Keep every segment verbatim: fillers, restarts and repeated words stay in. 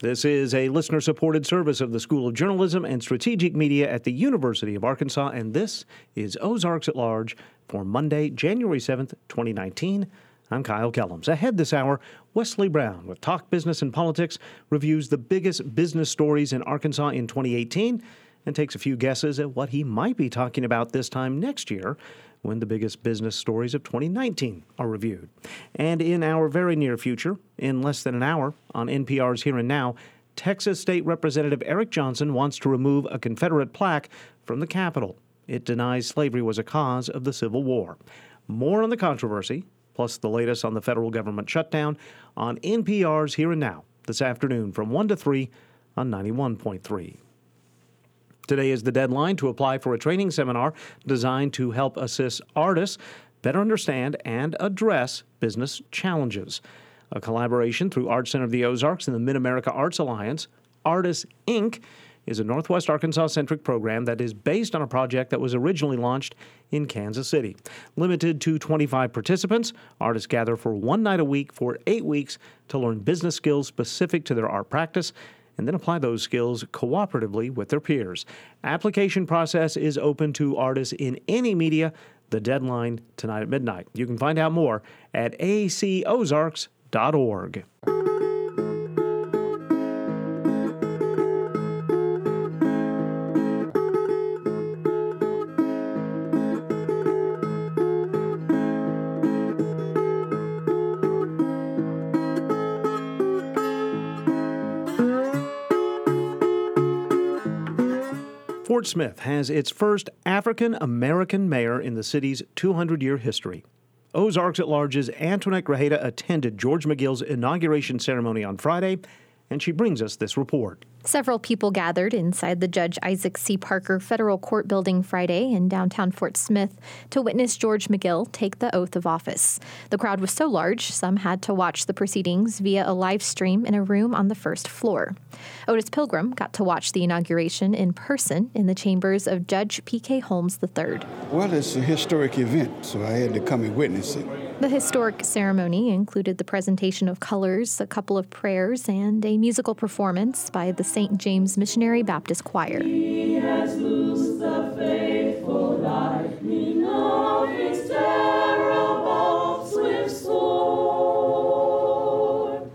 This is a listener-supported service of the School of Journalism and Strategic Media at the University of Arkansas, and this is Ozarks at Large for Monday, January seventh, twenty nineteen. I'm Kyle Kellums. Ahead this hour, Wesley Brown with Talk Business and Politics reviews the biggest business stories in Arkansas in twenty eighteen and takes a few guesses at what he might be talking about this time next year when the biggest business stories of twenty nineteen are reviewed. And in our very near future, in less than an hour, on N P R's Here and Now, Texas State Representative Eric Johnson wants to remove a Confederate plaque from the Capitol. It denies slavery was a cause of the Civil War. More on the controversy, plus the latest on the federal government shutdown, on N P R's Here and Now this afternoon from one to three on ninety-one point three. Today is the deadline to apply for a training seminar designed to help assist artists better understand and address business challenges. A collaboration through Art Center of the Ozarks and the Mid-America Arts Alliance, Artists, Incorporated, is a Northwest Arkansas-centric program that is based on a project that was originally launched in Kansas City. Limited to twenty-five participants, artists gather for one night a week for eight weeks to learn business skills specific to their art practice and then apply those skills cooperatively with their peers. Application process is open to artists in any media. The deadline tonight at midnight. You can find out more at A A C Ozarks dot org. Fort Smith has its first African-American mayor in the city's two hundred year history. Ozarks at Large's Antoinette Grajeda attended George McGill's inauguration ceremony on Friday, and she brings us this report. Several people gathered inside the Judge Isaac C. Parker Federal Court building Friday in downtown Fort Smith to witness George McGill take the oath of office. The crowd was so large, some had to watch the proceedings via a live stream in a room on the first floor. Otis Pilgrim got to watch the inauguration in person in the chambers of Judge P K. Holmes the third. Well, it's a historic event, so I had to come and witness it. The historic ceremony included the presentation of colors, a couple of prayers, and a musical performance by the Saint James Missionary Baptist Choir. He has loosed the faithful lightning of his terrible swift sword.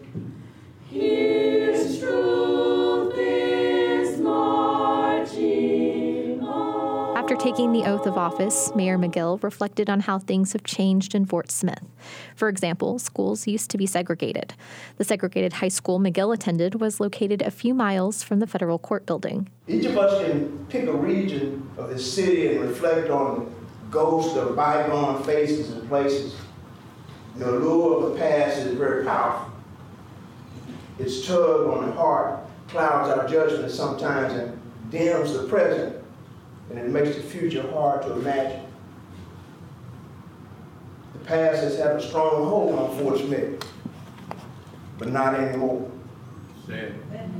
His truth is marching on. After taking the oath of office, Mayor McGill reflected on how things have changed in Fort Smith. For example, schools used to be segregated. The segregated high school McGill attended was located a few miles from the federal court building. Each of us can pick a region of the city and reflect on the ghosts of bygone faces and places. The allure of the past is very powerful. Its tug on the heart clouds our judgment sometimes and dims the present, and it makes the future hard to imagine. The past has had a strong hold on Fort Smith, but not anymore. Say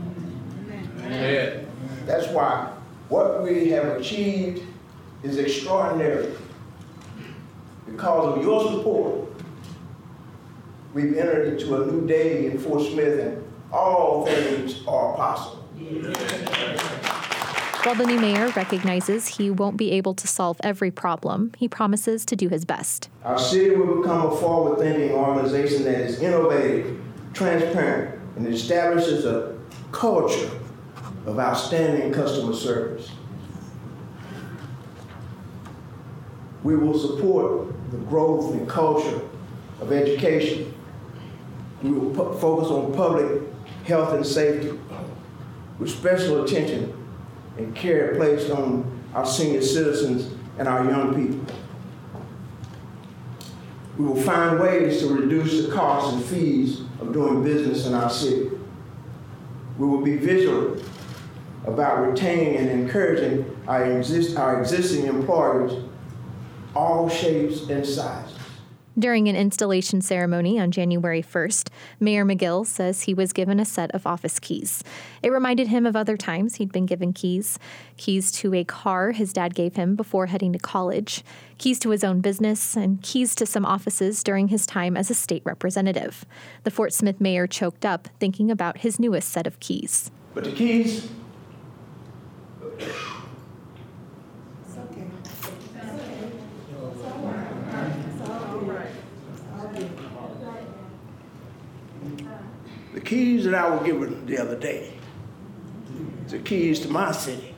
it. That's why what we have achieved is extraordinary. Because of your support, we've entered into a new day in Fort Smith, and all things are possible. While the new mayor recognizes he won't be able to solve every problem, he promises to do his best. Our city will become a forward-thinking organization that is innovative, transparent, and establishes a culture of outstanding customer service. We will support the growth and culture of education. We will pu- focus on public health and safety with special attention and care placed on our senior citizens and our young people. We will find ways to reduce the costs and fees of doing business in our city. We will be vigilant about retaining and encouraging our, exist- our existing employers, all shapes and sizes. During an installation ceremony on January first, Mayor McGill says he was given a set of office keys. It reminded him of other times he'd been given keys. Keys to a car his dad gave him before heading to college, keys to his own business, and keys to some offices during his time as a state representative. The Fort Smith mayor choked up thinking about his newest set of keys. But the keys, the keys that I was given the other day, the keys to my city.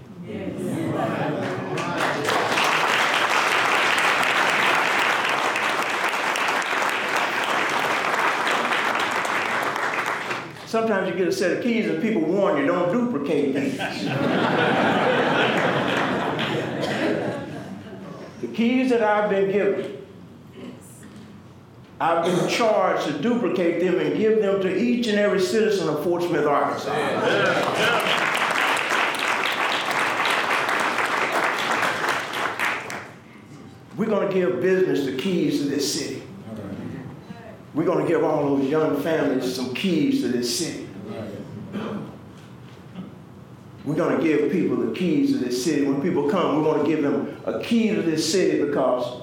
Sometimes you get a set of keys and people warn you, don't duplicate these. The keys that I've been given, I've been charged to duplicate them and give them to each and every citizen of Fort Smith, Arkansas. Yeah. Yeah. We're going to give business the keys to this city. We're going to give all those young families some keys to this city. We're going to give people the keys to this city. When people come, we're going to give them a key to this city because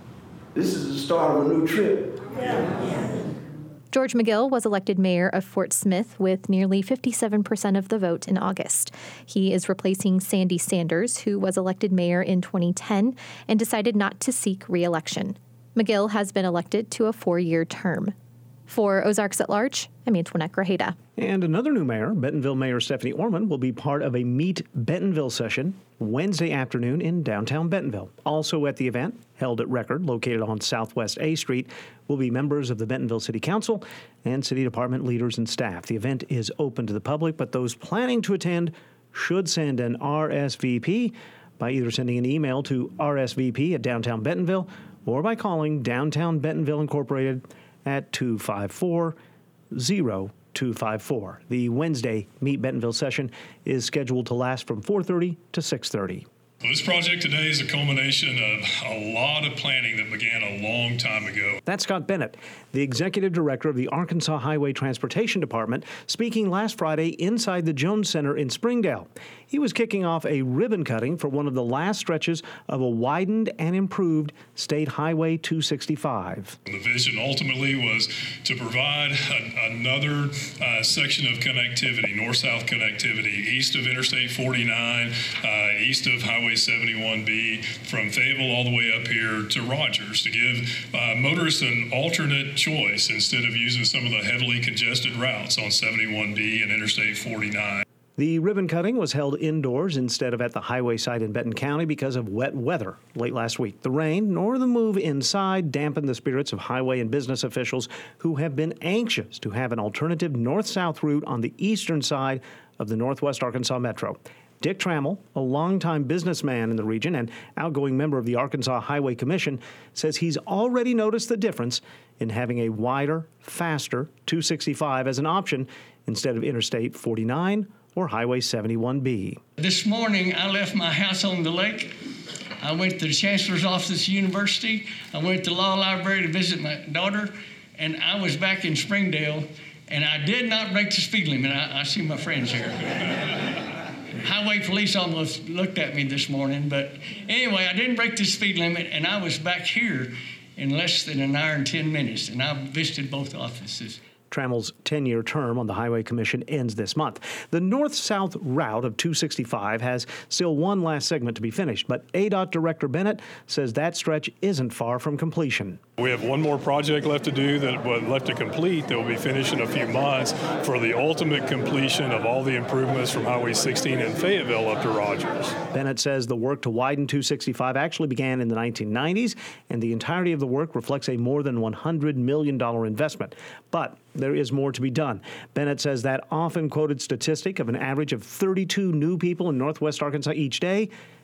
this is the start of a new trip. Yeah. George McGill was elected mayor of Fort Smith with nearly fifty-seven percent of the vote in August. He is replacing Sandy Sanders, who was elected mayor in twenty ten and decided not to seek re-election. McGill has been elected to a four-year term. For Ozarks at Large, I'm Antoinette Grajeda. And another new mayor, Bentonville Mayor Stephanie Orman, will be part of a Meet Bentonville session Wednesday afternoon in downtown Bentonville. Also at the event, held at Record, located on Southwest A Street, will be members of the Bentonville City Council and City Department leaders and staff. The event is open to the public, but those planning to attend should send an R S V P by either sending an email to R S V P at Downtown Bentonville or by calling Downtown Bentonville Incorporated at two five four, zero two five four. The Wednesday Meet Bentonville session is scheduled to last from four thirty to six thirty. Well, this project today is a culmination of a lot of planning that began a long time ago. That's Scott Bennett, the executive director of the Arkansas Highway Transportation Department, speaking last Friday inside the Jones Center in Springdale. He was kicking off a ribbon cutting for one of the last stretches of a widened and improved State Highway two sixty-five. The vision ultimately was to provide a, another uh, section of connectivity, north-south connectivity, east of Interstate forty-nine, uh, east of Highway seventy-one B, from Fayetteville all the way up here to Rogers, to give uh, motorists an alternate choice instead of using some of the heavily congested routes on seventy-one B and Interstate forty-nine. The ribbon cutting was held indoors instead of at the highway site in Benton County because of wet weather late last week. The rain nor the move inside dampened the spirits of highway and business officials who have been anxious to have an alternative north-south route on the eastern side of the Northwest Arkansas Metro. Dick Trammell, a longtime businessman in the region and outgoing member of the Arkansas Highway Commission, says he's already noticed the difference in having a wider, faster two sixty-five as an option instead of Interstate forty-nine or Highway seventy-one B. This morning, I left my house on the lake. I went to the Chancellor's Office University. I went to the Law Library to visit my daughter, and I was back in Springdale, and I did not break the speed limit. I, I see my friends here. Highway police almost looked at me this morning, but anyway, I didn't break the speed limit, and I was back here in less than an hour and ten minutes, and I visited both offices. Trammell's ten-year term on the Highway Commission ends this month. The north-south route of two sixty-five has still one last segment to be finished, but A D O T Director Bennett says that stretch isn't far from completion. We have one more project left to do that was left to complete that will be finished in a few months for the ultimate completion of all the improvements from Highway sixteen in Fayetteville up to Rogers. Bennett says the work to widen two sixty-five actually began in the nineteen nineties, and the entirety of the work reflects a more than one hundred million dollars investment. But there is more to be done. Bennett says that often quoted statistic of an average of thirty-two new people in Northwest Arkansas each day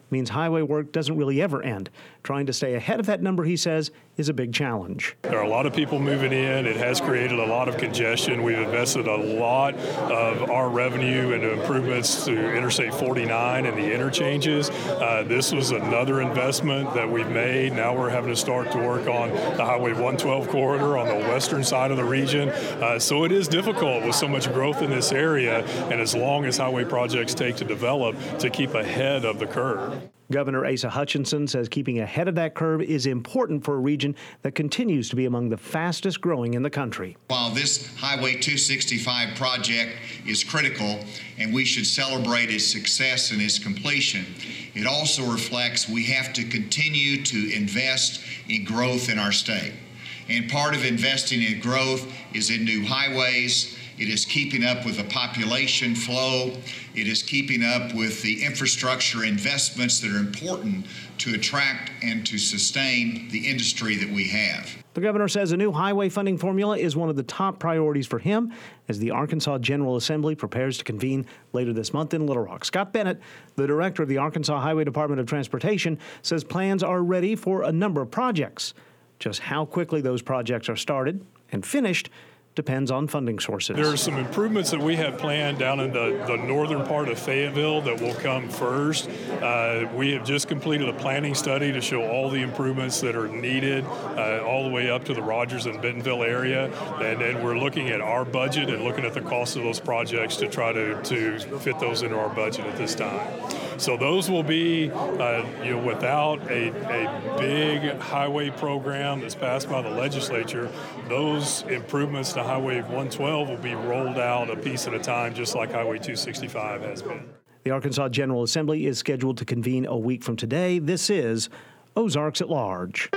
means highway work doesn't really ever end. Trying to stay ahead of that number, he says, is a big challenge. There are a lot of people moving in. It has created a lot of congestion. We've invested a lot of our revenue into improvements to Interstate forty-nine and the interchanges. Uh, this was another investment that we've made. Now we're having to start to work on the Highway one twelve corridor on the western side of the region. Uh, so it is difficult with so much growth in this area, and as long as highway projects take to develop, to keep ahead of the curve. Governor Asa Hutchinson says keeping ahead of that curve is important for a region that continues to be among the fastest growing in the country. While this Highway two sixty-five project is critical and we should celebrate its success and its completion, it also reflects we have to continue to invest in growth in our state. And part of investing in growth is in new highways. It is keeping up with the population flow. It is keeping up with the infrastructure investments that are important to attract and to sustain the industry that we have. The governor says a new highway funding formula is one of the top priorities for him as the Arkansas General Assembly prepares to convene later this month in Little Rock. Scott Bennett, the director of the Arkansas Highway Department of Transportation, says plans are ready for a number of projects. Just how quickly those projects are started and finished depends on funding sources. There are some improvements that we have planned down in the, the northern part of Fayetteville that will come first. Uh, we have just completed a planning study to show all the improvements that are needed uh, all the way up to the Rogers and Bentonville area. And then we're looking at our budget and looking at the cost of those projects to try to, to fit those into our budget at this time. So those will be, uh, you know, without a, a big highway program that's passed by the legislature, those improvements to Highway one twelve will be rolled out a piece at a time, just like Highway two sixty-five has been. The Arkansas General Assembly is scheduled to convene a week from today. This is Ozarks at Large.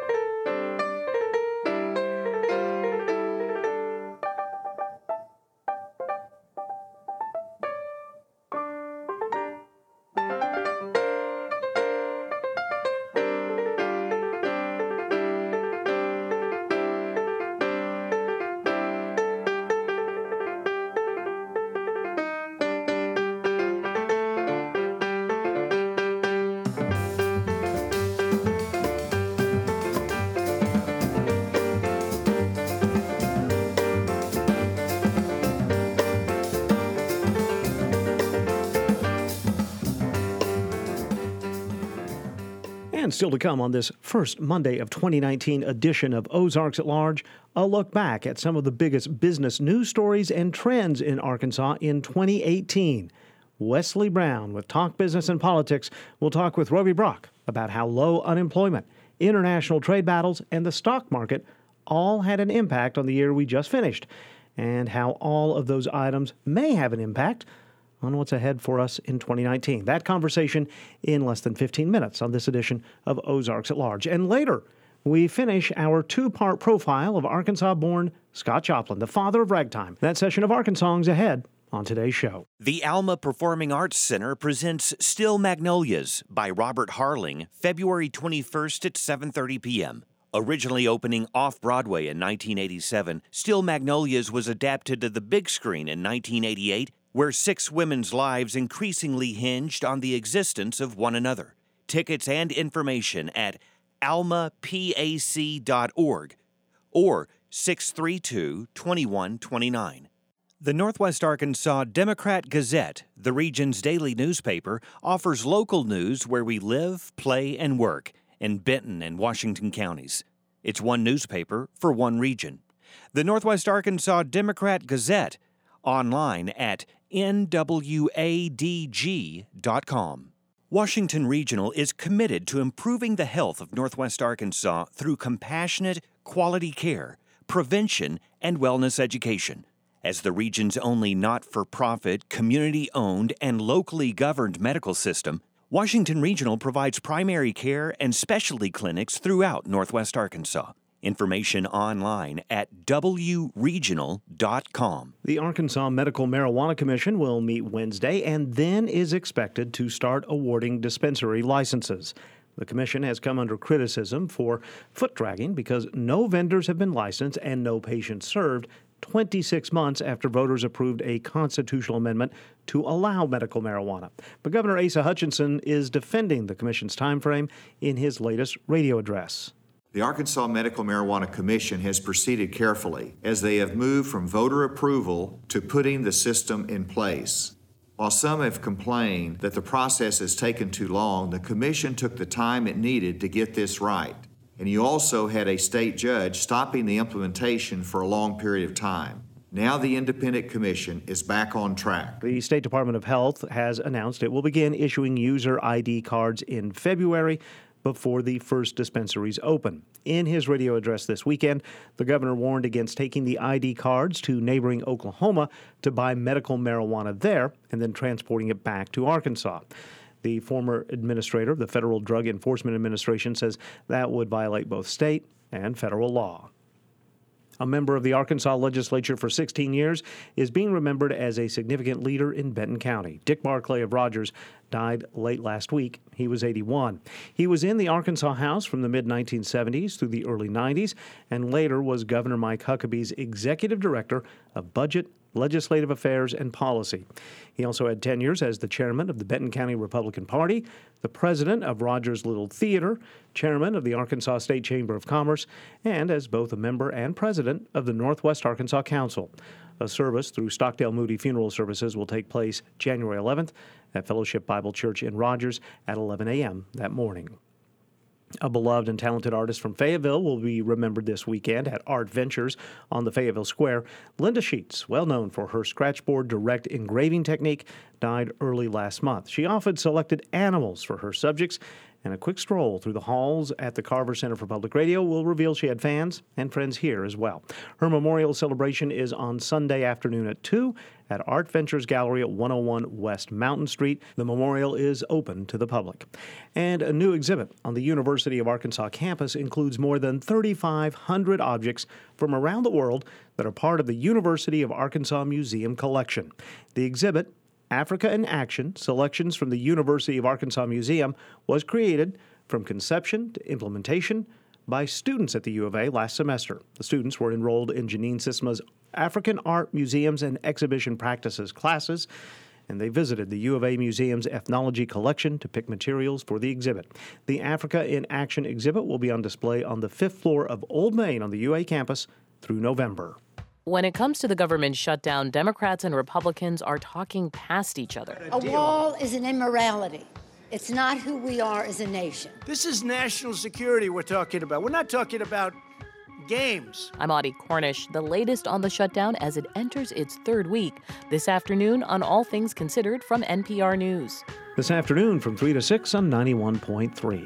And still to come on this first Monday of twenty nineteen edition of Ozarks at Large, a look back at some of the biggest business news stories and trends in Arkansas in twenty eighteen. Wesley Brown with Talk Business and Politics will talk with Roby Brock about how low unemployment, international trade battles, and the stock market all had an impact on the year we just finished, and how all of those items may have an impact on what's ahead for us in twenty nineteen. That conversation in less than fifteen minutes on this edition of Ozarks at Large. And later, we finish our two-part profile of Arkansas-born Scott Joplin, the father of ragtime. That session of Arkansongs ahead on today's show. The Alma Performing Arts Center presents Still Magnolias by Robert Harling, February twenty-first at seven thirty p.m. Originally opening off-Broadway in nineteen eighty-seven, Still Magnolias was adapted to the big screen in nineteen eighty-eight, where six women's lives increasingly hinged on the existence of one another. Tickets and information at alma pac dot org or six three two, two one two nine. The Northwest Arkansas Democrat Gazette, the region's daily newspaper, offers local news where we live, play, and work in Benton and Washington counties. It's one newspaper for one region. The Northwest Arkansas Democrat Gazette, online at N W A D G dot com. Washington Regional is committed to improving the health of Northwest Arkansas through compassionate, quality care, prevention, and wellness education. As the region's only not-for-profit, community-owned, and locally governed medical system, Washington Regional provides primary care and specialty clinics throughout Northwest Arkansas. Information online at w regional dot com. The Arkansas Medical Marijuana Commission will meet Wednesday and then is expected to start awarding dispensary licenses. The commission has come under criticism for foot dragging because no vendors have been licensed and no patients served twenty-six months after voters approved a constitutional amendment to allow medical marijuana. But Governor Asa Hutchinson is defending the commission's timeframe in his latest radio address. The Arkansas Medical Marijuana Commission has proceeded carefully as they have moved from voter approval to putting the system in place. While some have complained that the process has taken too long, the commission took the time it needed to get this right. And you also had a state judge stopping the implementation for a long period of time. Now the independent commission is back on track. The State Department of Health has announced it will begin issuing user I D cards in February before the first dispensaries open. In his radio address this weekend, the governor warned against taking the I D cards to neighboring Oklahoma to buy medical marijuana there and then transporting it back to Arkansas. The former administrator of the Federal Drug Enforcement Administration says that would violate both state and federal law. A member of the Arkansas legislature for sixteen years, is being remembered as a significant leader in Benton County. Dick Barclay of Rogers died late last week. He was eighty-one. He was in the Arkansas House from the mid nineteen seventies through the early nineties and later was Governor Mike Huckabee's executive director of budget, legislative affairs, and policy. He also had tenures as the chairman of the Benton County Republican Party, the president of Rogers Little Theater, chairman of the Arkansas State Chamber of Commerce, and as both a member and president of the Northwest Arkansas Council. A service through Stockdale Moody Funeral Services will take place January eleventh at Fellowship Bible Church in Rogers at eleven a.m. that morning. A beloved and talented artist from Fayetteville will be remembered this weekend at Art Ventures on the Fayetteville Square. Linda Sheets, well known for her scratchboard direct engraving technique, died early last month. She often selected animals for her subjects, and a quick stroll through the halls at the Carver Center for Public Radio will reveal she had fans and friends here as well. Her memorial celebration is on Sunday afternoon at two at Art Ventures Gallery at one oh one West Mountain Street. The memorial is open to the public. And a new exhibit on the University of Arkansas campus includes more than thirty-five hundred objects from around the world that are part of the University of Arkansas Museum collection. The exhibit, Africa in Action, Selections from the University of Arkansas Museum, was created from conception to implementation by students at the U of A last semester. The students were enrolled in Janine Sisma's African Art Museums and Exhibition Practices classes, and they visited the U of A Museum's Ethnology collection to pick materials for the exhibit. The Africa in Action exhibit will be on display on the fifth floor of Old Main on the U A campus through November. When it comes to the government shutdown, Democrats and Republicans are talking past each other. A wall is an immorality. It's not who we are as a nation. This is national security we're talking about. We're not talking about games. I'm Audie Cornish. The latest on the shutdown as it enters its third week. This afternoon on All Things Considered from N P R News. This afternoon from three to six on ninety-one point three.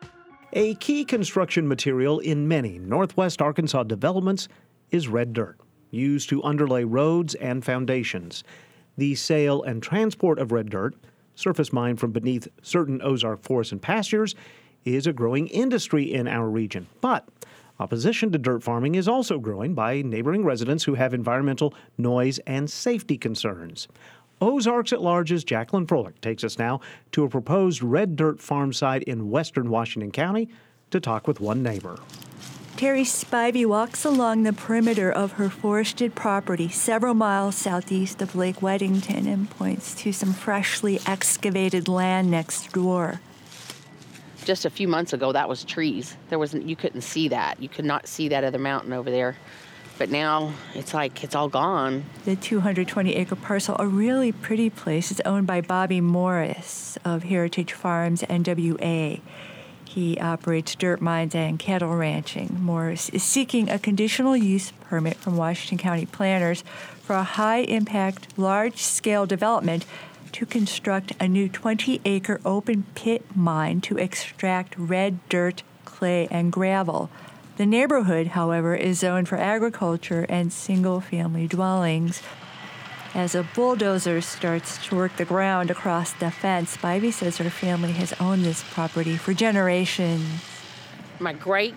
A key construction material in many Northwest Arkansas developments is red dirt, used to underlay roads and foundations. The sale and transport of red dirt, surface mined from beneath certain Ozark forests and pastures, is a growing industry in our region. But opposition to dirt farming is also growing by neighboring residents who have environmental, noise, and safety concerns. Ozarks at Large's Jacqueline Froelich takes us now to a proposed red dirt farm site in western Washington County to talk with one neighbor. Terry Spivey walks along the perimeter of her forested property several miles southeast of Lake Weddington and points to some freshly excavated land next door. Just a few months ago, that was trees. There wasn't, you couldn't see that. You could not see that other mountain over there. But now it's like it's all gone. The two hundred twenty acre parcel, a really pretty place, is owned by Bobby Morris of Heritage Farms N W A. He operates dirt mines and cattle ranching. Morris is seeking a conditional use permit from Washington County planners for a high-impact, large-scale development to construct a new twenty acre open-pit mine to extract red dirt, clay, and gravel. The neighborhood, however, is zoned for agriculture and single-family dwellings. As a bulldozer starts to work the ground across the fence, Spivey says her family has owned this property for generations. My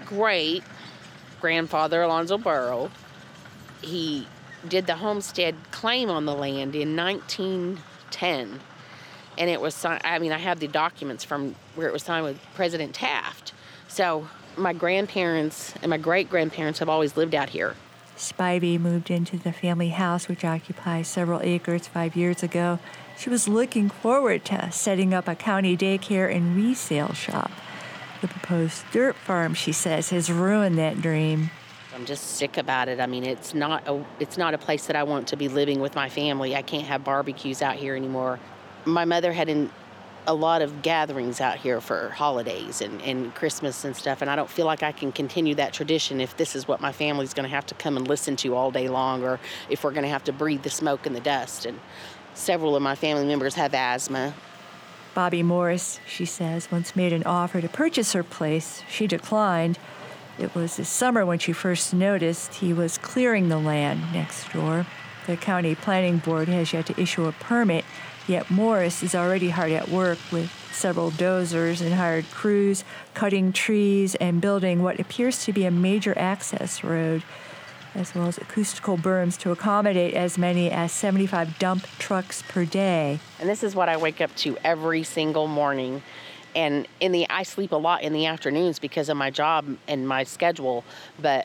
great-great-grandfather, Alonzo Burrow, he did the homestead claim on the land in nineteen ten. And it was, I mean, I have the documents from where it was signed with President Taft. So my grandparents and my great-grandparents have always lived out here. Spivey moved into the family house, which occupies several acres, five years ago. She was looking forward to setting up a county daycare and resale shop. The proposed dirt farm, she says, has ruined that dream. I'm just sick about it. I mean, it's not a it's not a place that I want to be living with my family. I can't have barbecues out here anymore. My mother had in, a lot of gatherings out here for holidays and, and Christmas and stuff, and I don't feel like I can continue that tradition if this is what my family's going to have to come and listen to all day long, or if we're going to have to breathe the smoke and the dust. And several of my family members have asthma. Bobby Morris, she says, once made an offer to purchase her place. She declined. It was this summer when she first noticed he was clearing the land next door. The county planning board has yet to issue a permit, yet Morris is already hard at work with several dozers and hired crews, cutting trees and building what appears to be a major access road, as well as acoustical berms to accommodate as many as seventy-five dump trucks per day. And this is what I wake up to every single morning. And in the I sleep a lot in the afternoons because of my job and my schedule, but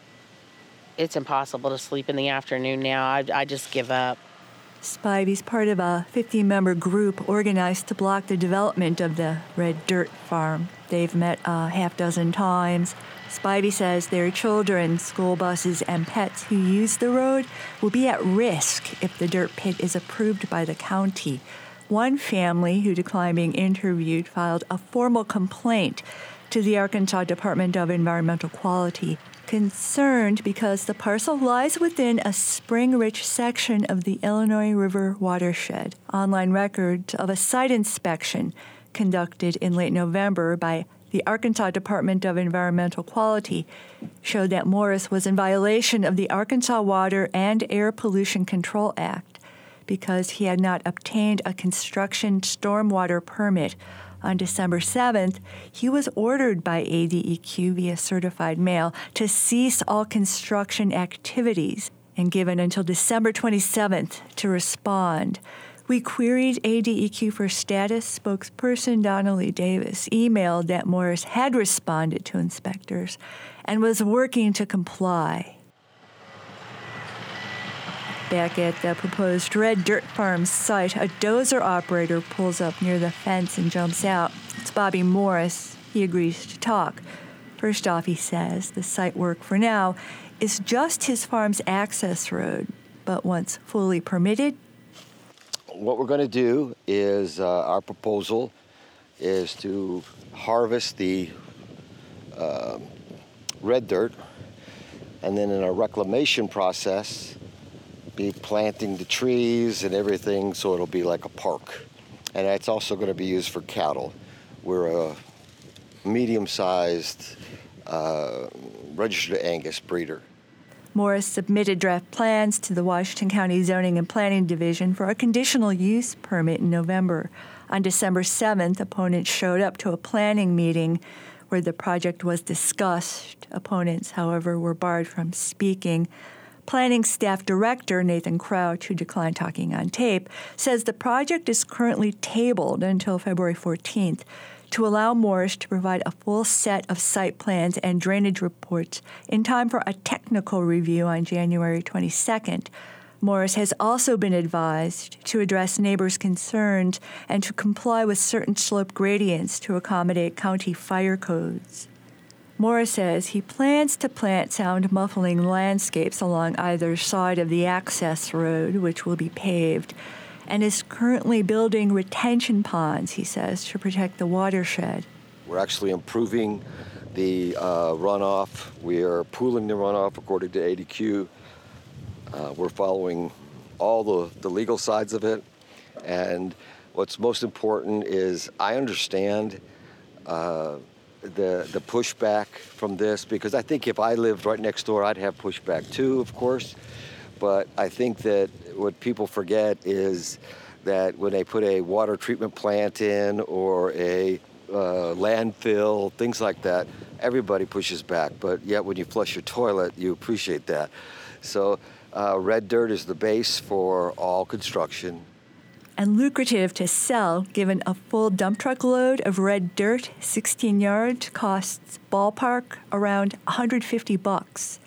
it's impossible to sleep in the afternoon now. I, I just give up. Spivey's part of a fifty-member group organized to block the development of the red dirt farm. They've met a half dozen times. Spivey says their children, school buses, and pets who use the road will be at risk if the dirt pit is approved by the county. One family who declined being interviewed filed a formal complaint to the Arkansas Department of Environmental Quality, concerned because the parcel lies within a spring-rich section of the Illinois River watershed. Online records of a site inspection conducted in late November by the Arkansas Department of Environmental Quality showed that Morris was in violation of the Arkansas Water and Air Pollution Control Act because he had not obtained a construction stormwater permit. On December seventh, he was ordered by A D E Q via certified mail to cease all construction activities and given until December twenty-seventh to respond. We queried A D E Q for status. Spokesperson Donnelly Davis emailed that Morris had responded to inspectors and was working to comply. Back at the proposed red dirt farm site, a dozer operator pulls up near the fence and jumps out. It's Bobby Morris. He agrees to talk. First off, he says the site work for now is just his farm's access road, but once fully permitted, what we're going to do is uh, our proposal is to harvest the uh, red dirt, and then in a reclamation process, be planting the trees and everything, so it'll be like a park. And it's also going to be used for cattle. We're a medium-sized uh, registered Angus breeder. Morris submitted draft plans to the Washington County Zoning and Planning Division for a conditional use permit in November. On December seventh, opponents showed up to a planning meeting where the project was discussed. Opponents, however, were barred from speaking. Planning Staff Director Nathan Crouch, who declined talking on tape, says the project is currently tabled until February fourteenth to allow Morris to provide a full set of site plans and drainage reports in time for a technical review on January twenty-second. Morris has also been advised to address neighbors' concerns and to comply with certain slope gradients to accommodate county fire codes. Morris says he plans to plant sound-muffling landscapes along either side of the access road, which will be paved, and is currently building retention ponds, he says, to protect the watershed. We're actually improving the uh, runoff. We are pooling the runoff according to A D Q. Uh, we're following all the, the legal sides of it. And what's most important is I understand uh, the the pushback from this, because I think if I lived right next door, I'd have pushback too, of course. But I think that what people forget is that when they put a water treatment plant in or a uh, landfill, things like that, everybody pushes back. But yet when you flush your toilet, you appreciate that. So uh, red dirt is the base for all construction. And lucrative to sell, given a full dump truck load of red dirt, sixteen yards, costs ballpark around one hundred fifty bucks.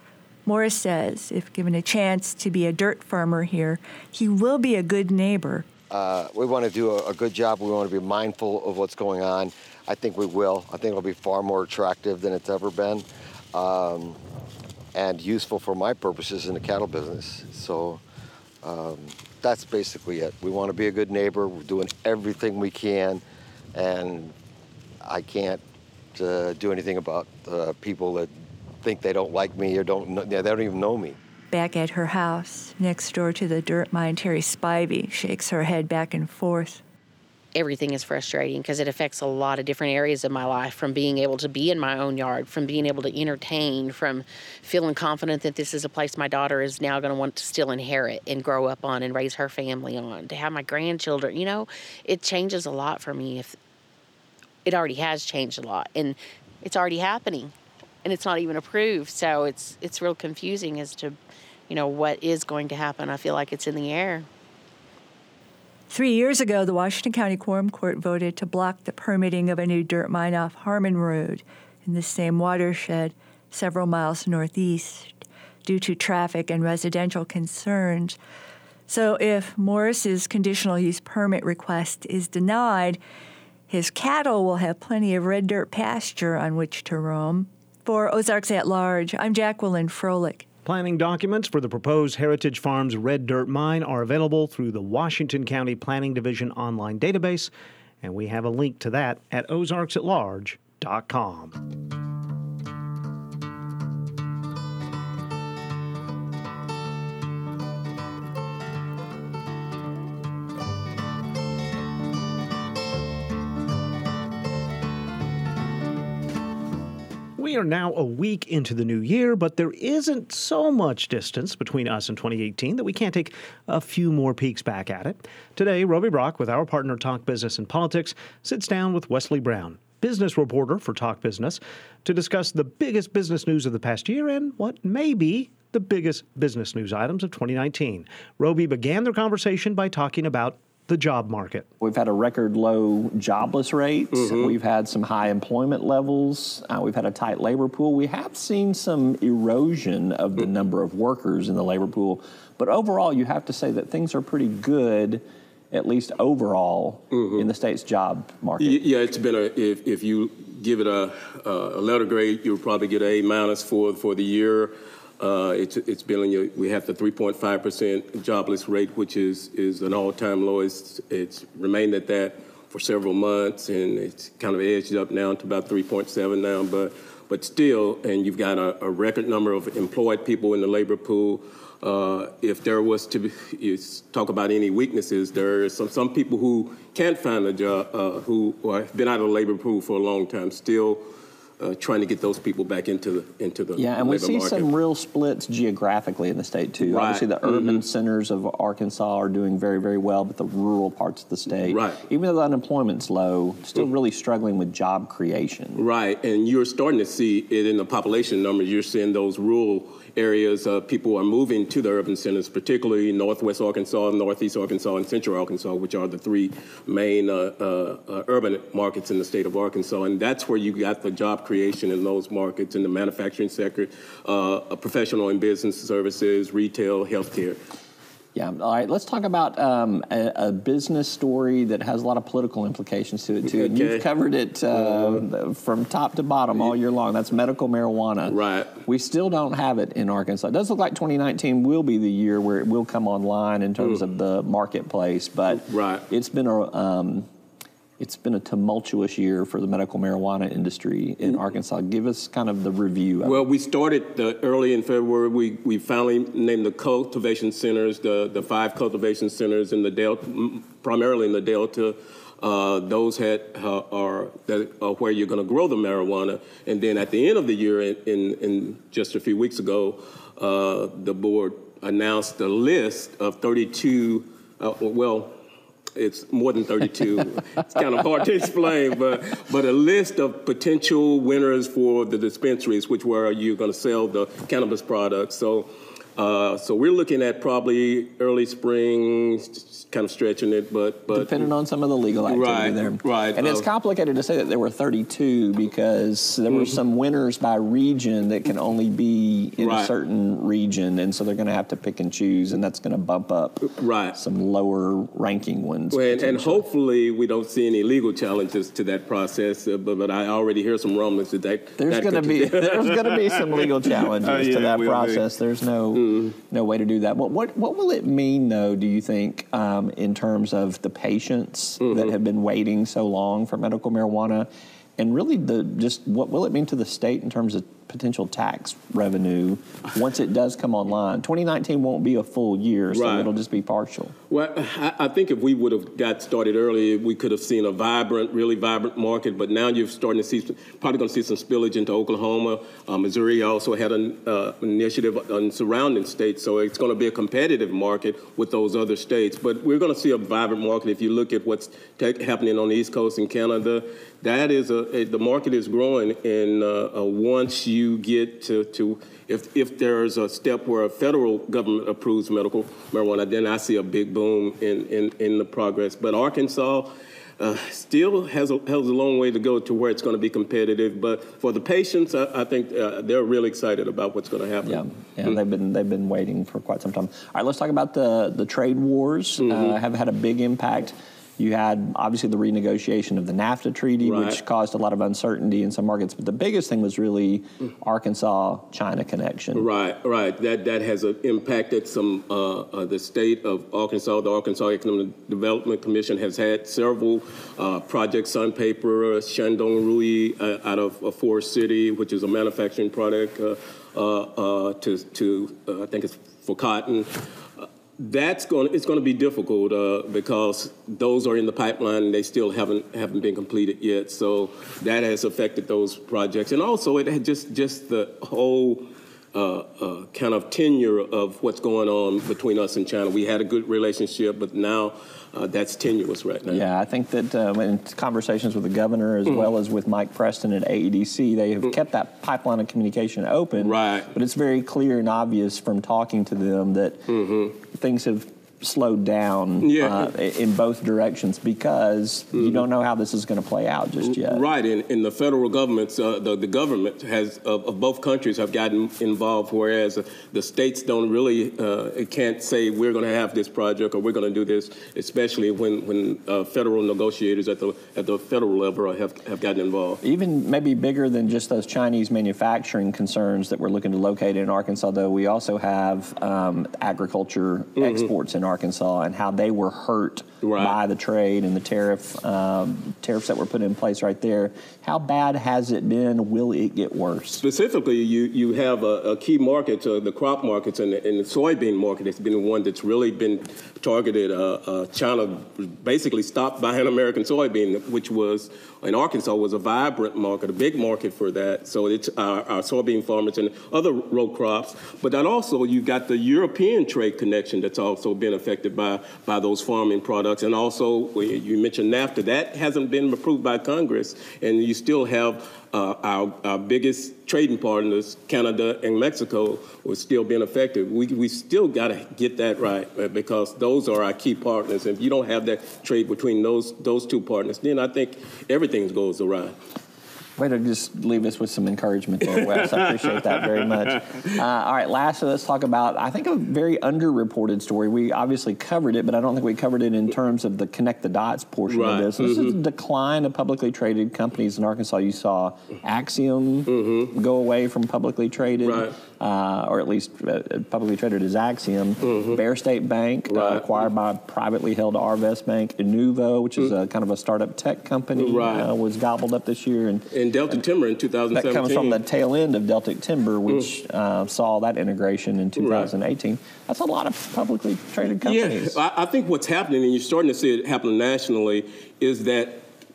Morris says if given a chance to be a dirt farmer here, he will be a good neighbor. Uh, we want to do a, a good job. We want to be mindful of what's going on. I think we will. I think it'll be far more attractive than it's ever been, um, and useful for my purposes in the cattle business. So um, that's basically it. We want to be a good neighbor. We're doing everything we can, and I can't uh, do anything about uh, people that think they don't like me or don't know, they don't even know me. Back at her house, next door to the dirt mine, Terry Spivey shakes her head back and forth. Everything is frustrating because it affects a lot of different areas of my life, from being able to be in my own yard, from being able to entertain, from feeling confident that this is a place my daughter is now going to want to still inherit and grow up on and raise her family on, to have my grandchildren. You know, it changes a lot for me. If it already has changed a lot, and it's already happening, and it's not even approved. So it's it's real confusing as to, you know, what is going to happen. I feel like it's in the air. Three years ago, the Washington County Quorum Court voted to block the permitting of a new dirt mine off Harmon Road in the same watershed several miles northeast due to traffic and residential concerns. So if Morris's conditional use permit request is denied, his cattle will have plenty of red dirt pasture on which to roam. For Ozarks at Large, I'm Jacqueline Froelich. Planning documents for the proposed Heritage Farms Red Dirt Mine are available through the Washington County Planning Division online database, and we have a link to that at ozarks at large dot com. We are now a week into the new year, but there isn't so much distance between us and twenty eighteen that we can't take a few more peeks back at it. Today, Roby Brock, with our partner Talk Business and Politics, sits down with Wesley Brown, business reporter for Talk Business, to discuss the biggest business news of the past year and what may be the biggest business news items of twenty nineteen. Roby began their conversation by talking about the job market. We've had a record low jobless rate. Mm-hmm. We've had some high employment levels. Uh, we've had a tight labor pool. We have seen some erosion of the mm-hmm. number of workers in the labor pool. But overall, you have to say that things are pretty good, at least overall, mm-hmm. in the state's job market. Yeah, it's been a, if, if you give it a, a letter grade, you'll probably get an A minus for, for the year. Uh, it's it's been on your, we have the three point five percent jobless rate, which is is an all-time low. It's, it's remained at that for several months, and it's kind of edged up now to about three point seven now. But but still, and you've got a, a record number of employed people in the labor pool. Uh, if there was to be, you talk about any weaknesses, there are some some people who can't find a job, uh, who or have been out of the labor pool for a long time, still. Uh, trying to get those people back into the into the yeah, and we see market. Some real splits geographically in the state too. Right. Obviously, the urban mm-hmm. centers of Arkansas are doing very, very well, but the rural parts of the state, right. even though the unemployment's low, still mm-hmm. really struggling with job creation. Right, and you're starting to see it in the population numbers. You're seeing those rural areas. Uh, people are moving to the urban centers, particularly Northwest Arkansas, Northeast Arkansas, and Central Arkansas, which are the three main uh, uh, uh, urban markets in the state of Arkansas, and that's where you got the job creation in those markets, in the manufacturing sector, uh, professional and business services, retail, healthcare. Yeah. All right. Let's talk about um, a, a business story that has a lot of political implications to it, too. Okay. You've covered it uh, uh, from top to bottom all year long. That's medical marijuana. Right. We still don't have it in Arkansas. It does look like twenty nineteen will be the year where it will come online in terms mm. of the marketplace, but right. it's been a... Um, It's been a tumultuous year for the medical marijuana industry in Arkansas. Give us kind of the review. Well, we started the, early in February. We we finally named the cultivation centers, the, the five cultivation centers in the Delta, primarily in the Delta. Uh, those had uh, are that are where you're going to grow the marijuana. And then at the end of the year, in, in, in just a few weeks ago, uh, the board announced a list of thirty-two, uh, well, it's more than thirty-two. It's kind of hard to explain, but but a list of potential winners for the dispensaries, which where you're going to sell the cannabis products. So Uh, so we're looking at probably early spring, kind of stretching it, but, but depending on some of the legal activity right, there. Right, and uh, it's complicated to say that there were thirty-two because there were mm-hmm. some winners by region that can only be in right. a certain region, and so they're going to have to pick and choose, and that's going to bump up right. some lower ranking ones. Well, and, and hopefully we don't see any legal challenges to that process, uh, but, but I already hear some rumblings that, that there's going to be there's going to be some legal challenges uh, yeah, to that process. Be. There's no mm. no way to do that. But what what will it mean, though? Do you think um, in terms of the patients mm-hmm. that have been waiting so long for medical marijuana, and really the just what will it mean to the state in terms of potential tax revenue once it does come online? twenty nineteen won't be a full year, so right. it'll just be partial. Well, I, I think if we would have got started earlier, we could have seen a vibrant, really vibrant market. But now you're starting to see, probably going to see some spillage into Oklahoma. Uh, Missouri also had an uh, initiative on surrounding states, so it's going to be a competitive market with those other states. But we're going to see a vibrant market. If you look at what's t- happening on the East Coast in Canada, that is a, a the market is growing, and uh, uh, once you get to, to if if there's a step where a federal government approves medical marijuana, then I see a big boom in, in, in the progress. But Arkansas uh, still has a, has a long way to go to where it's going to be competitive. But for the patients, I, I think uh, they're really excited about what's going to happen. Yeah, yeah, mm-hmm. they've been they've been waiting for quite some time. All right, let's talk about the the trade wars. Mm-hmm. Uh, have had a big impact. You had, obviously, the renegotiation of the NAFTA treaty, right. which caused a lot of uncertainty in some markets. But the biggest thing was really Arkansas-China connection. Right, right. That that has uh, impacted some uh, uh, the state of Arkansas. The Arkansas Economic Development Commission has had several uh, projects on paper. Uh, Shandong Rui uh, out of uh, Forest City, which is a manufacturing product, uh, uh, uh, to, to uh, I think it's for cotton. That's going. It's going to be difficult uh, because those are in the pipeline and they still haven't haven't been completed yet. So that has affected those projects, and also it had just just the whole uh, uh, kind of tenure of what's going on between us and China. We had a good relationship, but now uh, that's tenuous right now. Yeah, I think that um, in conversations with the governor as mm-hmm. well as with Mike Preston at A E D C, they have mm-hmm. kept that pipeline of communication open. Right. But it's very clear and obvious from talking to them that mm-hmm. things have slowed down yeah. uh, in both directions because mm-hmm. you don't know how this is going to play out just yet. Right, and, and the federal governments, uh, the, the government has of, of both countries have gotten involved, whereas the states don't really, uh, can't say we're going to have this project or we're going to do this, especially when when uh, federal negotiators at the at the federal level have, have gotten involved. Even maybe bigger than just those Chinese manufacturing concerns that we're looking to locate in Arkansas, though, we also have um, agriculture mm-hmm. exports in Arkansas and how they were hurt right. by the trade and the tariff um, tariffs that were put in place right there. How bad has it been? Will it get worse? Specifically, you you have a, a key market, uh, the crop markets, and the, and the soybean market has been one that's really been targeted. Uh, uh, China basically stopped buying American soybean, which was in Arkansas was a vibrant market, a big market for that. So it's our, our soybean farmers and other row crops. But then also you've got the European trade connection that's also been affected by, by those farming products. And also, you mentioned NAFTA. That hasn't been approved by Congress. And you still have uh, our, our biggest trading partners, Canada and Mexico, was still being affected. We, we still got to get that right uh, because those are our key partners. If you don't have that trade between those, those two partners, then I think everything goes awry. Way to just leave us with some encouragement there, Wes. I appreciate that very much. Uh, all right, lastly, let's talk about, I think, a very underreported story. We obviously covered it, but I don't think we covered it in terms of the connect the dots portion right. of this. This mm-hmm. is a decline of publicly traded companies in Arkansas. You saw Axiom mm-hmm. go away from publicly traded, right. uh, or at least uh, publicly traded as Axiom. Mm-hmm. Bear State Bank, right. uh, acquired by privately held Arvest Bank. Inuvo, which is a kind of a startup tech company, right. uh, was gobbled up this year. And, and Delta Timber in two thousand seventeen. That comes from the tail end of Deltic Timber, which mm. uh, saw that integration in two thousand eighteen. Right. That's a lot of publicly traded companies. Yeah, I, I think what's happening, and you're starting to see it happen nationally, is that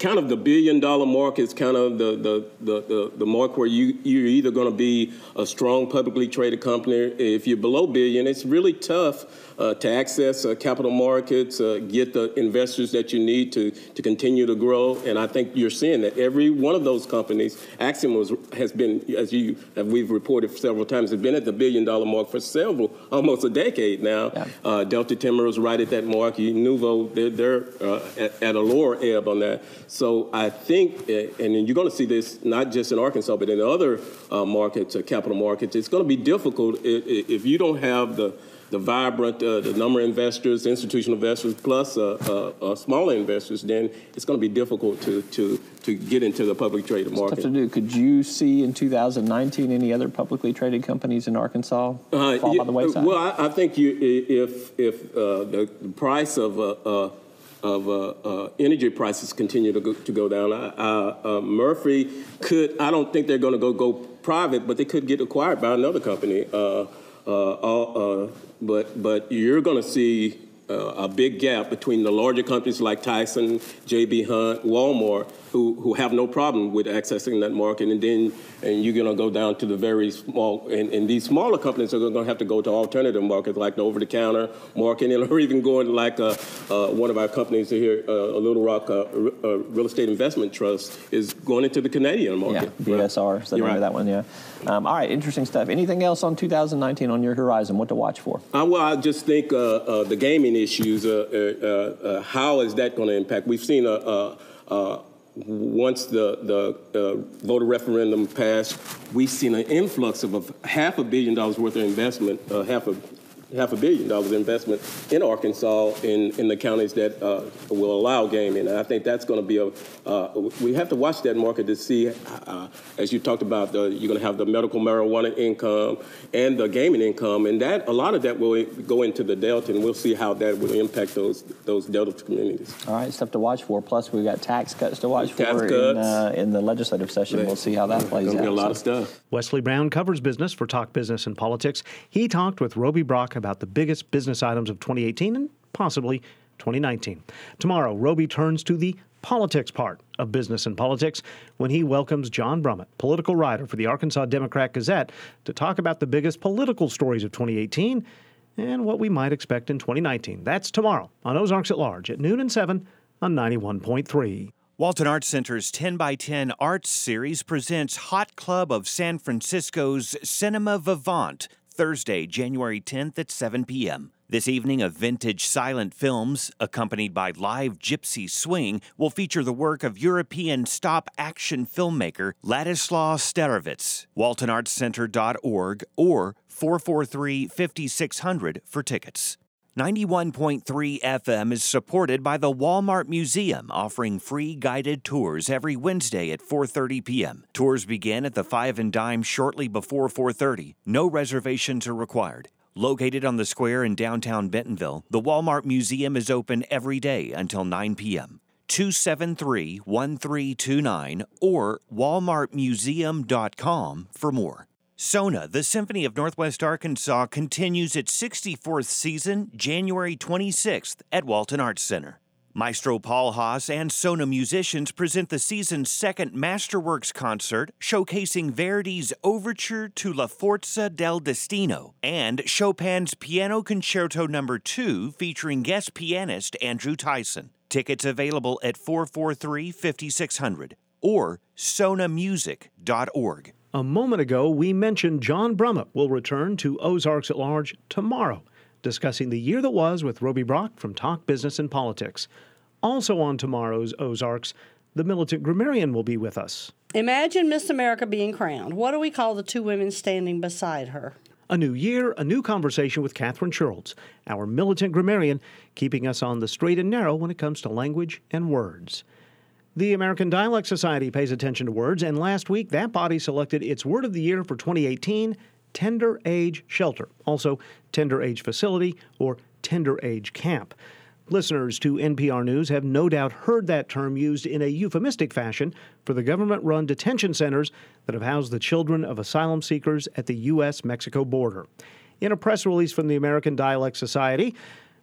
kind of the billion dollar mark is kind of the the, the, the, the mark where you, you're either going to be a strong publicly traded company. If you're below billion, it's really tough uh, to access uh, capital markets, uh, get the investors that you need to, to continue to grow. And I think you're seeing that every one of those companies, Axiom was, has been, as you as we've reported several times, has been at the billion dollar mark for several, almost a decade now. Yeah. Uh, Delta Timber is right at that mark. Nuvo, they're, they're uh, at, at a lower ebb on that. So I think, and you're going to see this not just in Arkansas, but in other uh, markets, uh, capital markets, it's going to be difficult if, if you don't have the the vibrant, uh, the number of investors, institutional investors, plus uh, uh, uh, smaller investors, then it's going to be difficult to, to, to get into the publicly traded market. It's tough to do. Could you see in two thousand nineteen any other publicly traded companies in Arkansas uh, fall yeah, by the wayside? Well, I, I think you, if if uh, the, the price of uh, uh, of uh, uh, energy prices continue to go, to go down, uh, uh, Murphy could. I don't think they're going to go go private, but they could get acquired by another company. Uh, uh, uh, but but you're going to see uh, a big gap between the larger companies like Tyson, J B. Hunt, Walmart, who who have no problem with accessing that market, and then and you're going to go down to the very small, and, and these smaller companies are going to have to go to alternative markets like the over-the-counter market, or even going like uh, uh, one of our companies here, uh, Little Rock uh, uh, Real Estate Investment Trust, is going into the Canadian market. Yeah, B S R, right. So remember right. that one, yeah. Um, all right, interesting stuff. Anything else on two thousand nineteen on your horizon? What to watch for? Uh, well, I just think uh, uh, the gaming issues, uh, uh, uh, how is that going to impact? We've seen a, a, a once the, the uh, voter referendum passed, we've seen an influx of a half a billion dollars worth of investment, uh, half a half a billion dollars investment in Arkansas in, in the counties that uh, will allow gaming. And I think that's going to be a, uh, we have to watch that market to see, uh, as you talked about, the, you're going to have the medical marijuana income and the gaming income. And that a lot of that will go into the Delta, and we'll see how that will impact those those Delta communities. All right, stuff to watch for. Plus, we've got tax cuts to watch tax for cuts. In, uh, in the legislative session. Right. We'll see how that plays out. There'll be a lot so. of stuff. Wesley Brown covers business for Talk Business and Politics. He talked with Roby Brock about the biggest business items of twenty eighteen and possibly twenty nineteen. Tomorrow, Roby turns to the politics part of Business and Politics when he welcomes John Brummett, political writer for the Arkansas Democrat Gazette, to talk about the biggest political stories of twenty eighteen and what we might expect in twenty nineteen. That's tomorrow on Ozarks at Large at noon and seven on ninety-one point three. Walton Arts Center's ten by ten Arts Series presents Hot Club of San Francisco's Cinema Vivant, Thursday, January tenth at seven p.m. This evening of vintage silent films, accompanied by live gypsy swing, will feature the work of European stop-action filmmaker Ladislaw Starovitz. walton arts center dot org or four four three, five six zero zero for tickets. ninety-one point three F M is supported by the Walmart Museum, offering free guided tours every Wednesday at four thirty p.m. Tours begin at the Five and Dime shortly before four thirty. No reservations are required. Located on the square in downtown Bentonville, the Walmart Museum is open every day until nine p.m. two seven three, one three two nine or walmart museum dot com for more. SONA, the Symphony of Northwest Arkansas, continues its sixty-fourth season January twenty-sixth at Walton Arts Center. Maestro Paul Haas and SONA musicians present the season's second Masterworks concert, showcasing Verdi's Overture to La Forza del Destino and Chopin's Piano Concerto Number two, featuring guest pianist Andrew Tyson. Tickets available at four four three, five six zero zero or sona music dot org. A moment ago, we mentioned John Brummett will return to Ozarks at Large tomorrow, discussing the year that was with Roby Brock from Talk Business and Politics. Also on tomorrow's Ozarks, the militant grammarian will be with us. Imagine Miss America being crowned. What do we call the two women standing beside her? A new year, a new conversation with Catherine Churls, our militant grammarian, keeping us on the straight and narrow when it comes to language and words. The American Dialect Society pays attention to words, and last week that body selected its Word of the Year for twenty eighteen, Tender Age Shelter, also Tender Age Facility or Tender Age Camp. Listeners to N P R News have no doubt heard that term used in a euphemistic fashion for the government-run detention centers that have housed the children of asylum seekers at the U S Mexico border. In a press release from the American Dialect Society,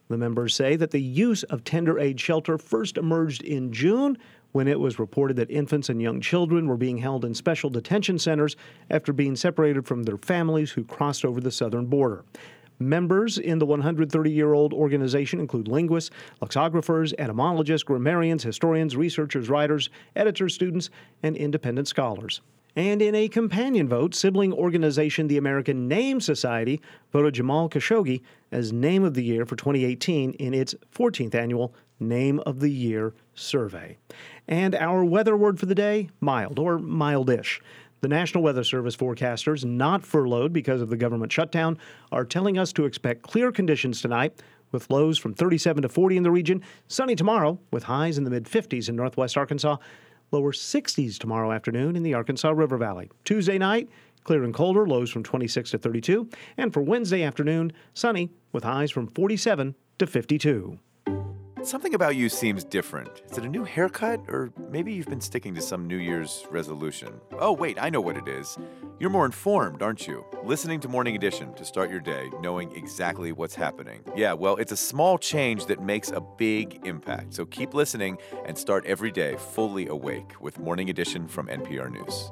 The members say that the use of tender age shelter first emerged in June when it was reported that infants and young children were being held in special detention centers after being separated from their families who crossed over the southern border. Members in the one hundred thirty-year-old organization include linguists, lexicographers, etymologists, grammarians, historians, researchers, writers, editors, students, and independent scholars. And in a companion vote, sibling organization the American Name Society voted Jamal Khashoggi as Name of the Year for twenty eighteen in its fourteenth annual Name of the Year survey. And our weather word for the day, mild or mildish. The National Weather Service forecasters, not furloughed because of the government shutdown, are telling us to expect clear conditions tonight with lows from thirty-seven to forty in the region, sunny tomorrow with highs in the mid-fifties in northwest Arkansas, lower sixties tomorrow afternoon in the Arkansas River Valley. Tuesday night, clear and colder, lows from twenty-six to thirty-two, and for Wednesday afternoon, sunny with highs from forty-seven to fifty-two. Something about you seems different. Is it a new haircut, or maybe you've been sticking to some New Year's resolution? Oh, wait, I know what it is. You're more informed, aren't you? Listening to Morning Edition to start your day, knowing exactly what's happening. Yeah, well, it's a small change that makes a big impact. So keep listening and start every day fully awake with Morning Edition from N P R News.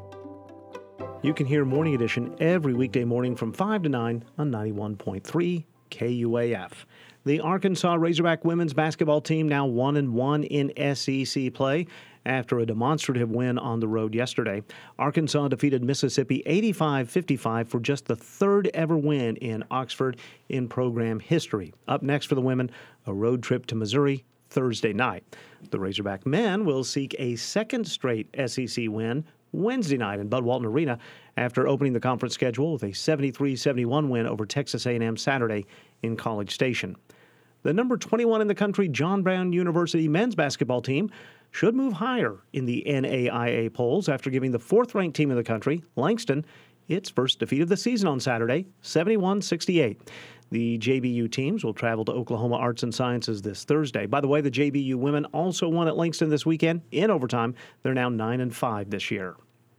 You can hear Morning Edition every weekday morning from five to nine on ninety-one point three K U A F. The Arkansas Razorback women's basketball team now one and one in S E C play after a demonstrative win on the road yesterday. Arkansas defeated Mississippi eighty-five fifty-five for just the third ever win in Oxford in program history. Up next for the women, a road trip to Missouri Thursday night. The Razorback men will seek a second straight S E C win Wednesday night in Bud Walton Arena after opening the conference schedule with a seventy-three seventy-one win over Texas A and M Saturday in College Station. The number twenty-one in the country John Brown University men's basketball team should move higher in the N A I A polls after giving the fourth-ranked team in the country, Langston, its first defeat of the season on Saturday, seventy-one sixty-eight. The J B U teams will travel to Oklahoma Arts and Sciences this Thursday. By the way, the J B U women also won at Langston this weekend in overtime. They're now nine and five this year.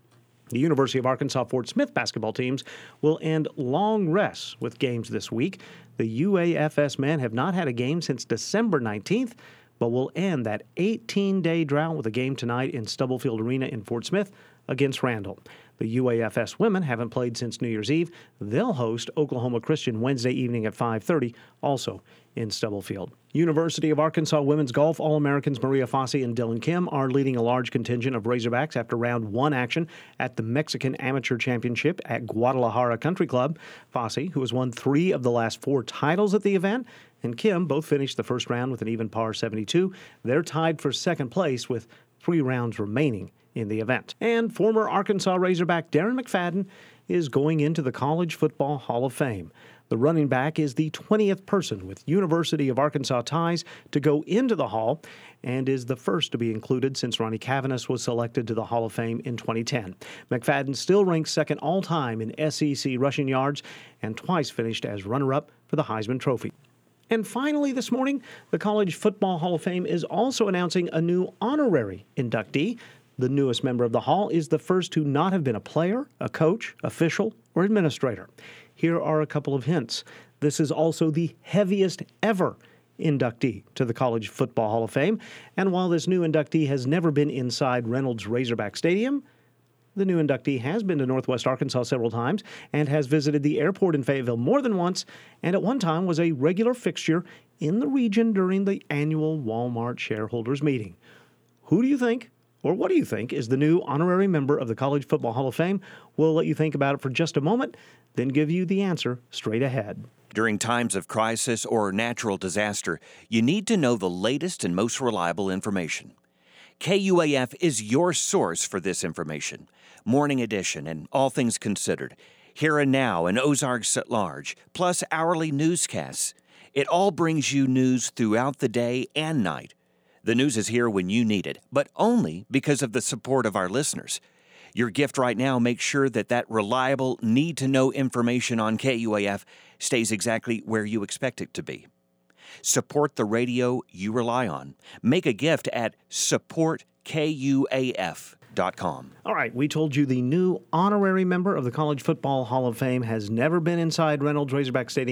The University of Arkansas Fort Smith basketball teams will end long rests with games this week. The U A F S men have not had a game since December nineteenth, but will end that eighteen-day drought with a game tonight in Stubblefield Arena in Fort Smith against Randall. The U A F S women haven't played since New Year's Eve. They'll host Oklahoma Christian Wednesday evening at five thirty, also in Stubblefield. University of Arkansas women's golf All-Americans Maria Fassi and Dylan Kim are leading a large contingent of Razorbacks after round one action at the Mexican Amateur Championship at Guadalajara Country Club. Fassi, who has won three of the last four titles at the event, and Kim both finished the first round with an even par seventy-two. They're tied for second place with three rounds remaining in the event. And former Arkansas Razorback Darren McFadden is going into the College Football Hall of Fame. The running back is the twentieth person with University of Arkansas ties to go into the Hall and is the first to be included since Ronnie Cavanis was selected to the Hall of Fame in twenty ten. McFadden still ranks second all-time in S E C rushing yards and twice finished as runner-up for the Heisman Trophy. And finally this morning, the College Football Hall of Fame is also announcing a new honorary inductee. The newest member of the Hall is the first to not have been a player, a coach, official, or administrator. Here are a couple of hints. This is also the heaviest ever inductee to the College Football Hall of Fame. And while this new inductee has never been inside Reynolds Razorback Stadium, the new inductee has been to Northwest Arkansas several times and has visited the airport in Fayetteville more than once, and at one time was a regular fixture in the region during the annual Walmart shareholders meeting. Who do you think, or what do you think, is the new honorary member of the College Football Hall of Fame? We'll let you think about it for just a moment, then give you the answer straight ahead. During times of crisis or natural disaster, you need to know the latest and most reliable information. K U A F is your source for this information. Morning Edition and All Things Considered, Here and Now and Ozarks at Large, plus hourly newscasts. It all brings you news throughout the day and night. The news is here when you need it, but only because of the support of our listeners. Your gift right now makes sure that that reliable, need-to-know information on K U A F stays exactly where you expect it to be. Support the radio you rely on. Make a gift at support K U A F dot com. All right, we told you the new honorary member of the College Football Hall of Fame has never been inside Reynolds Razorback Stadium.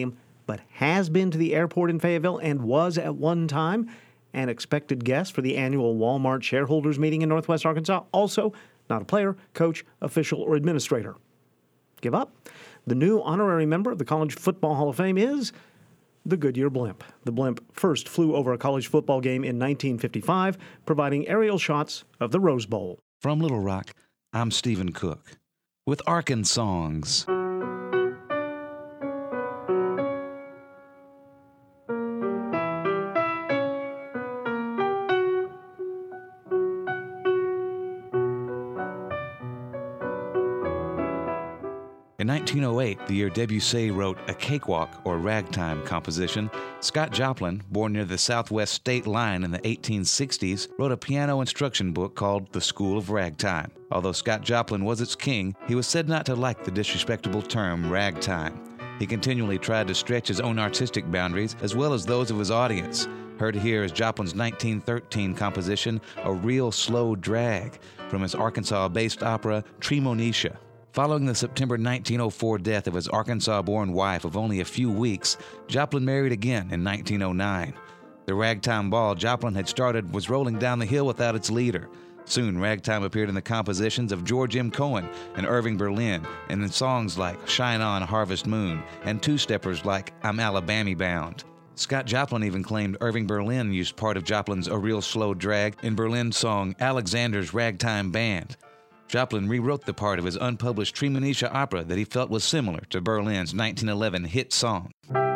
but has been to the airport in Fayetteville and was at one time an expected guest for the annual Walmart shareholders meeting in Northwest Arkansas. Also, not a player, coach, official, or administrator. Give up. The new honorary member of the College Football Hall of Fame is the Goodyear Blimp. The Blimp first flew over a college football game in nineteen fifty-five, providing aerial shots of the Rose Bowl. From Little Rock, I'm Stephen Cook with Arkansongs. In nineteen oh eight, the year Debussy wrote a cakewalk or ragtime composition, Scott Joplin, born near the southwest state line in the eighteen sixties, wrote a piano instruction book called The School of Ragtime. Although Scott Joplin was its king, he was said not to like the disrespectable term ragtime. He continually tried to stretch his own artistic boundaries as well as those of his audience. Heard here is Joplin's nineteen thirteen composition, A Real Slow Drag, from his Arkansas-based opera Treemonisha. Following the September nineteen oh four death of his Arkansas-born wife of only a few weeks, Joplin married again in nineteen oh nine. The ragtime ball Joplin had started was rolling down the hill without its leader. Soon, ragtime appeared in the compositions of George M. Cohan and Irving Berlin, and in songs like Shine On, Harvest Moon, and two-steppers like I'm Alabama Bound. Scott Joplin even claimed Irving Berlin used part of Joplin's A Real Slow Drag in Berlin's song Alexander's Ragtime Band. Joplin rewrote the part of his unpublished Treemonisha opera that he felt was similar to Berlin's nineteen eleven hit song.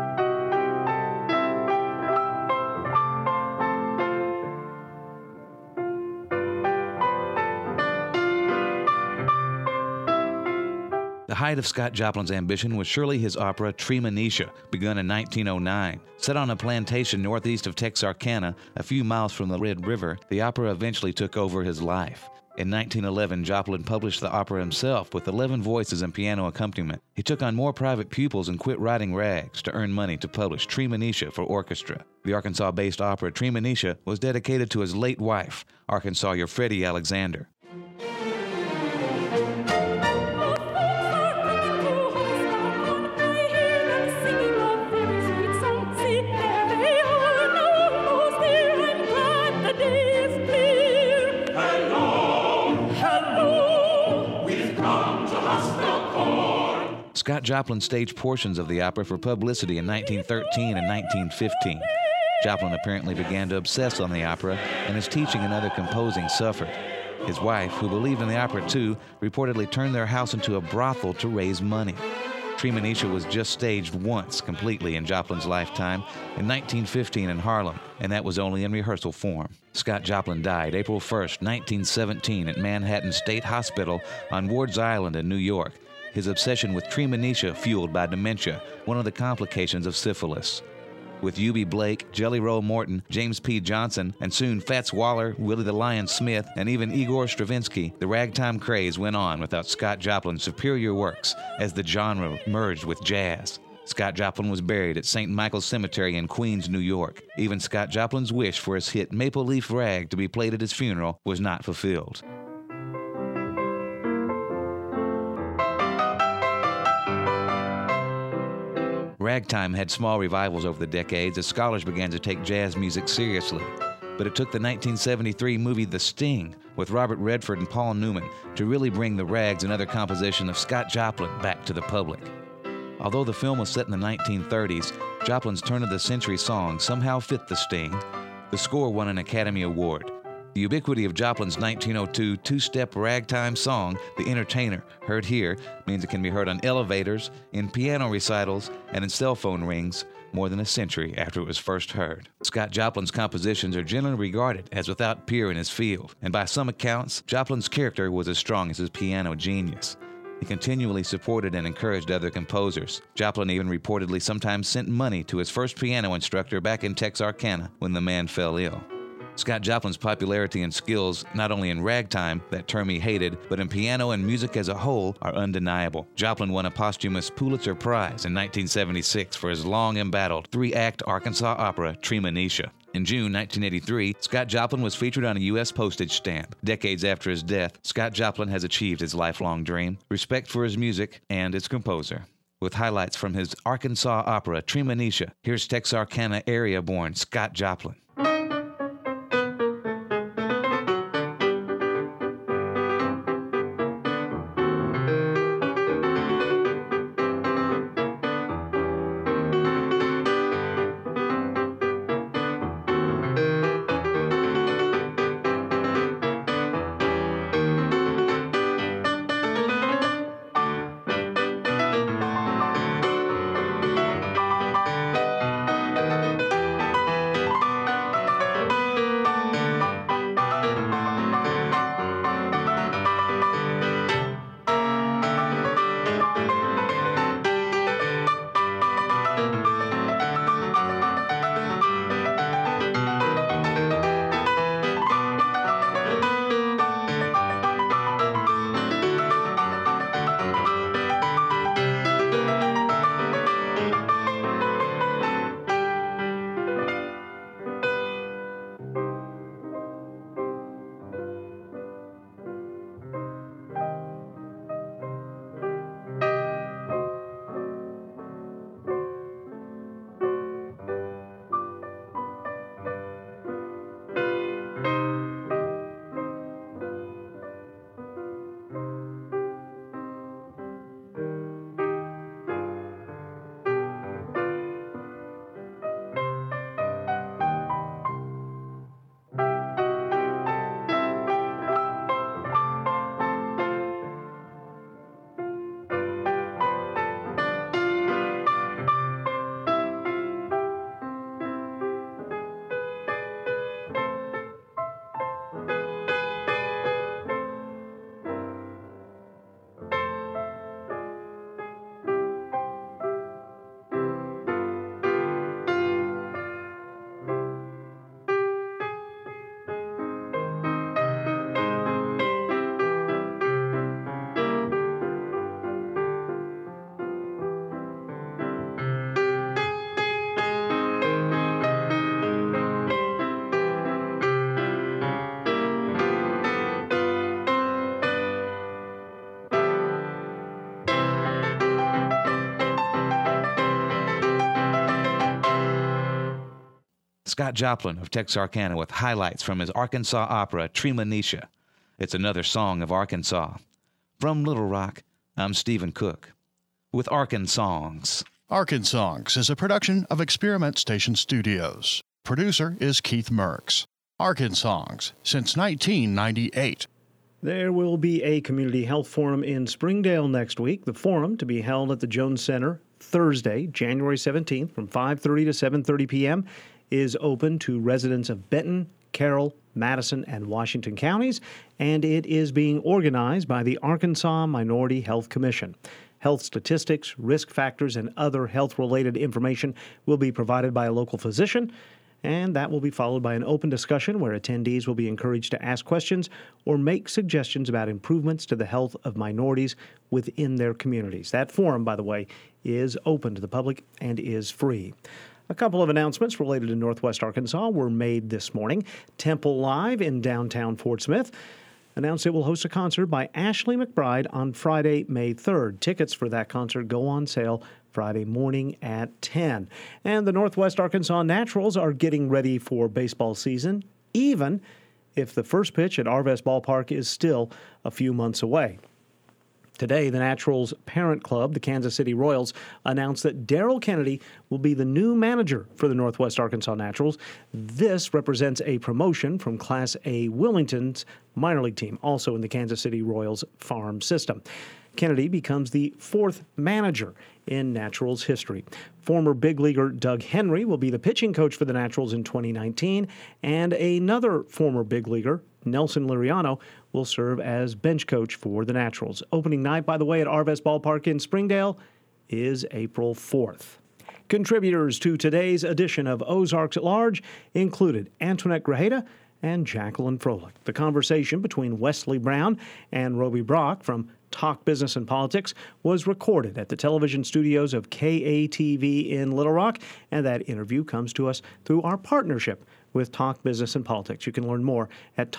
The height of Scott Joplin's ambition was surely his opera Treemonisha, begun in nineteen oh nine. Set on a plantation northeast of Texarkana, a few miles from the Red River, the opera eventually took over his life. In nineteen eleven, Joplin published the opera himself with eleven voices and piano accompaniment. He took on more private pupils and quit writing rags to earn money to publish Treemonisha for orchestra. The Arkansas-based opera Treemonisha was dedicated to his late wife, Arkansawyer Freddie Alexander. Scott Joplin staged portions of the opera for publicity in nineteen thirteen and nineteen fifteen. Joplin apparently began to obsess on the opera, and his teaching and other composing suffered. His wife, who believed in the opera too, reportedly turned their house into a brothel to raise money. Treemonisha was just staged once completely in Joplin's lifetime, in nineteen fifteen in Harlem, and that was only in rehearsal form. Scott Joplin died April first, nineteen seventeen at Manhattan State Hospital on Ward's Island in New York. His obsession with Treemonisha fueled by dementia, one of the complications of syphilis. With Eubie Blake, Jelly Roll Morton, James P. Johnson, and soon Fats Waller, Willie the Lion Smith, and even Igor Stravinsky, the ragtime craze went on without Scott Joplin's superior works as the genre merged with jazz. Scott Joplin was buried at Saint Michael's Cemetery in Queens, New York. Even Scott Joplin's wish for his hit Maple Leaf Rag to be played at his funeral was not fulfilled. Ragtime had small revivals over the decades as scholars began to take jazz music seriously. But it took the nineteen seventy-three movie The Sting with Robert Redford and Paul Newman to really bring the rags and other composition of Scott Joplin back to the public. Although the film was set in the nineteen thirties, Joplin's turn-of-the-century song somehow fit The Sting. The score won an Academy Award. The ubiquity of Joplin's nineteen oh two two-step ragtime song, The Entertainer, heard here, means it can be heard on elevators, in piano recitals, and in cell phone rings more than a century after it was first heard. Scott Joplin's compositions are generally regarded as without peer in his field, and by some accounts, Joplin's character was as strong as his piano genius. He continually supported and encouraged other composers. Joplin even reportedly sometimes sent money to his first piano instructor back in Texarkana when the man fell ill. Scott Joplin's popularity and skills, not only in ragtime, that term he hated, but in piano and music as a whole, are undeniable. Joplin won a posthumous Pulitzer Prize in nineteen seventy-six for his long-embattled three-act Arkansas opera, Treemonisha. In June nineteen eighty-three, Scott Joplin was featured on a U S postage stamp. Decades after his death, Scott Joplin has achieved his lifelong dream, respect for his music and its composer. with highlights from his Arkansas opera, Treemonisha. Here's Texarkana area-born Scott Joplin. Scott Joplin of Texarkana with highlights from his Arkansas opera, Treemonisha. It's another song of Arkansas. From Little Rock, I'm Stephen Cook with Arkansongs. Arkansongs is a production of Experiment Station Studios. Producer is Keith Merks. Arkansongs since nineteen ninety-eight. There will be a community health forum in Springdale next week. The forum to be held at the Jones Center Thursday, January seventeenth from five thirty to seven thirty p.m. is open to residents of Benton, Carroll, Madison, and Washington counties, and it is being organized by the Arkansas Minority Health Commission. Health statistics, risk factors, and other health-related information will be provided by a local physician, and that will be followed by an open discussion where attendees will be encouraged to ask questions or make suggestions about improvements to the health of minorities within their communities. That forum, by the way, is open to the public and is free. A couple of announcements related to Northwest Arkansas were made this morning. Temple Live in downtown Fort Smith announced it will host a concert by Ashley McBride on Friday, May third. Tickets for that concert go on sale Friday morning at ten. And the Northwest Arkansas Naturals are getting ready for baseball season, even if the first pitch at Arvest Ballpark is still a few months away. Today, the Naturals' parent club, the Kansas City Royals, announced that Darrell Kennedy will be the new manager for the Northwest Arkansas Naturals. This represents a promotion from Class A Wilmington's minor league team, also in the Kansas City Royals farm system. Kennedy becomes the fourth manager in Naturals history. Former big leaguer Doug Henry will be the pitching coach for the Naturals in twenty nineteen, and another former big leaguer, Nelson Liriano, will serve as bench coach for the Naturals. Opening night, by the way, at Arvest Ballpark in Springdale is April fourth. Contributors to today's edition of Ozarks at Large included Antoinette Grajeda and Jacqueline Froelich. The conversation between Wesley Brown and Roby Brock from Talk Business and Politics was recorded at the television studios of K A T V in Little Rock, and that interview comes to us through our partnership with Talk Business and Politics. You can learn more at talk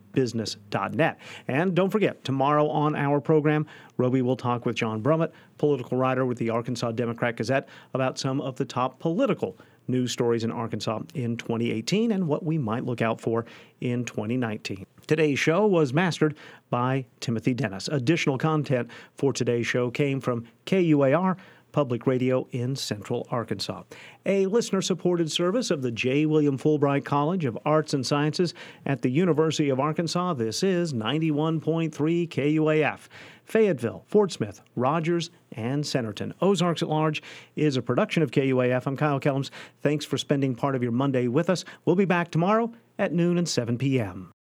business dot net. And don't forget, tomorrow on our program, Roby will talk with John Brummett, political writer with the Arkansas Democrat-Gazette, about some of the top political news stories in Arkansas in twenty eighteen and what we might look out for in twenty nineteen. Today's show was mastered by Timothy Dennis. Additional content for today's show came from K U A R, Public Radio in Central Arkansas. A listener-supported service of the J. William Fulbright College of Arts and Sciences at the University of Arkansas. This is ninety-one point three K U A F. Fayetteville, Fort Smith, Rogers, and Centerton. Ozarks at Large is a production of K U A F. I'm Kyle Kellums. Thanks for spending part of your Monday with us. We'll be back tomorrow at noon and seven p.m.